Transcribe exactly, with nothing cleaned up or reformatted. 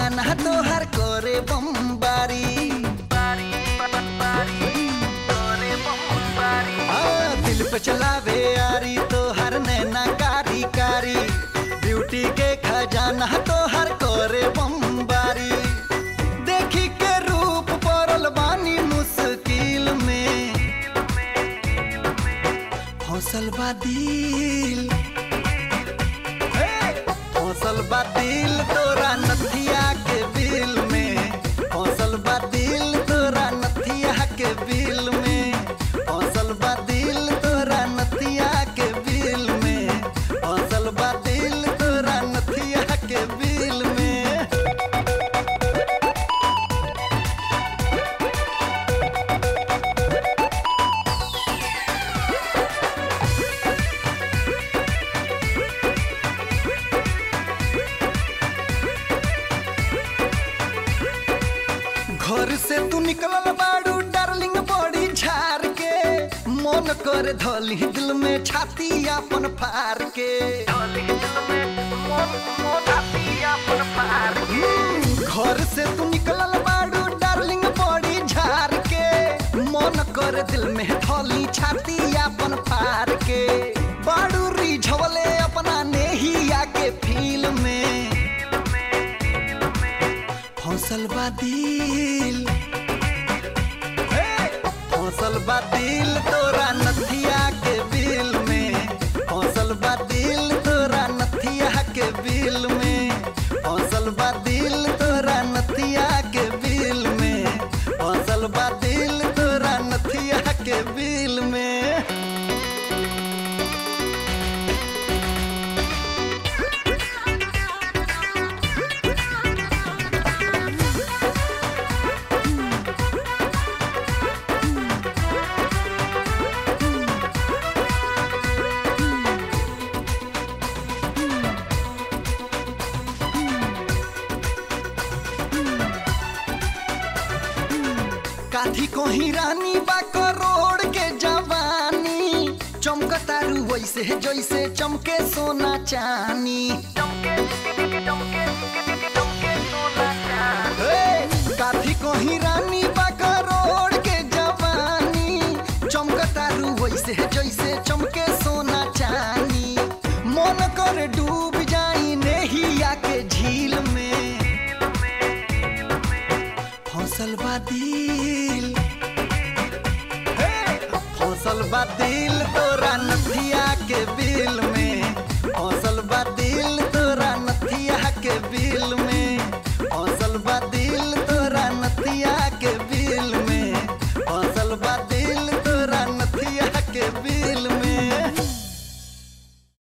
खजाना तोहर करे बमबारी। दिल पे चलावे यारी तोहर नैना कारी कारी, ब्यूटी के खजाना तोहर करे बमबारी। देखी के रूप पड़ल बानी मुश्किल में, फसल बा दिल फसल बा दिल तोरा नथिया के बिल में, फसल बा दिल तोरा नथिया के बिल में, फसल बा दिल तोरा नथिया के बिल में, फसल बा दिल तोरा नथिया के बिल में। घर से तू निकलल बाड़ू डार्लिंग बड़ी झार के, मन कर धली दिल में छाती अपन फार के। घर से तू निकलल बाड़ू डार्लिंग बड़ी झार के, मन कर दिल में धली छाती अपन फार के। बाड़ू रिझवले अपना नेहिया के फील में, फसल बा दिल फसल बा दिल तोरा नथिया के बिल में, फसल बा दिल तोरा नथिया के बिल में, फसल बा दिल तोरा नथिया के बिल में, फसल बा दिल तोरा नथिया के बिल में। काठी कोही रानी बा करोड़ के जवानी, चमकतारू वैसे जैसे चमके सोना चानी। काठी कोही रानी बा करोड़ के जवानी, चमकतारू वैसे जैसे चमके सोना चानी। मन कर डूब जाई नेहिया के झील में, फसल बा दिल फसल बा दिल तोरा नथिया के बिल